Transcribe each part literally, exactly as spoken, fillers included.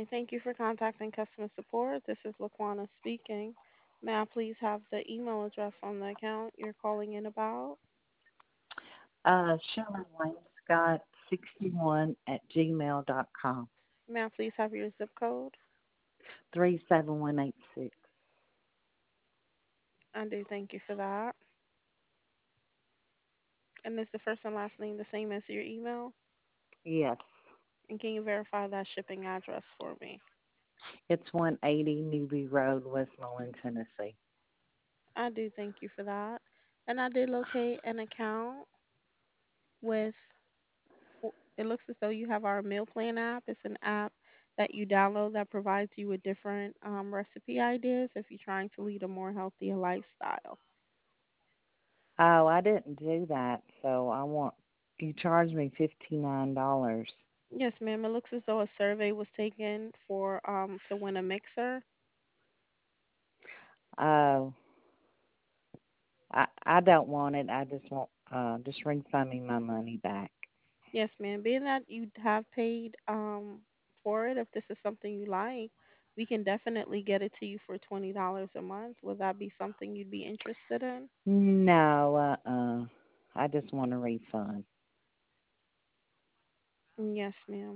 Hi, thank you for contacting customer support. This is Laquana speaking. May I please have the email address on the account you're calling in about? Uh, Shirley Wayne Scott sixty-one at gmail dot com. May I please have your zip code? Three seven one eight six. I do thank you for that. And is the first and last name the same as your email? Yes. And can you verify that shipping address for me? It's one eighty Newby Road, Westmoreland, Tennessee. I do thank you for that. And I did locate an account with, it looks as though you have our meal plan app. It's an app that you download that provides you with different um, recipe ideas if you're trying to lead a more healthier lifestyle. Oh, I didn't do that, so I want you charged me fifty nine dollars. Yes, ma'am. It looks as though a survey was taken for um to win a mixer. Oh, I I don't want it. I just want uh just refund me my money back. Yes, ma'am. Being that you have paid um for it, if this is something you like, we can definitely get it to you for twenty dollars a month. Would that be something you'd be interested in? No, uh uh. I just want a refund. Yes, ma'am.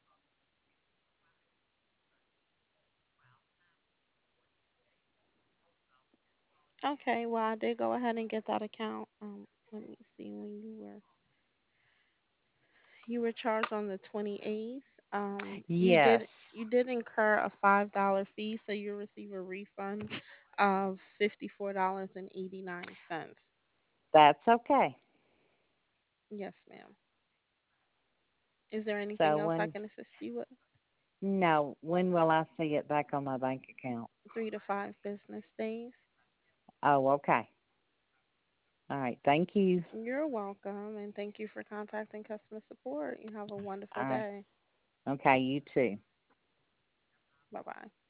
Okay, well I did go ahead and get that account. Um let me see when you were you were charged on the twenty eighth. Um you Yes, did you did incur a five dollar fee, so you'll receive a refund of fifty four dollars and eighty nine cents. that's okay. Yes, ma'am. Is there anything So else I when can assist you with? no, when will I see it back on my bank account? Three to five business days. Oh, okay. All right. Thank you. You're welcome, and thank you for contacting customer support. You have a wonderful All right. day. Okay, you too. Bye bye.